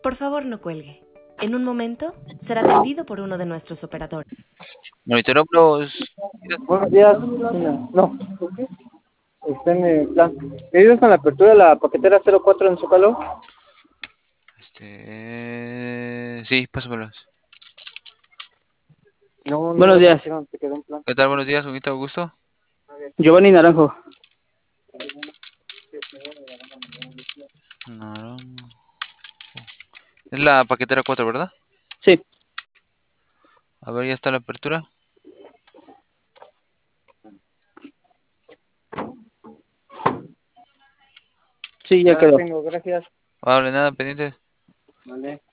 Por favor, no cuelgue. En un momento será atendido por uno de nuestros operadores. Monitoreo los... Buenos días. No, está en el plan. ¿Pedidos con la apertura de la paquetera 04 en Zócalo? Sí, pásamelos. No, Buenos días. te quedó en plan. ¿Qué tal? Buenos días, ¿con gusto? Giovanni Naranjo. No. Es la paquetera 4, ¿verdad? Sí. A ver, ya está la apertura. Sí, ya quedó. Tengo, gracias. Vale, nada, pendiente. Vale.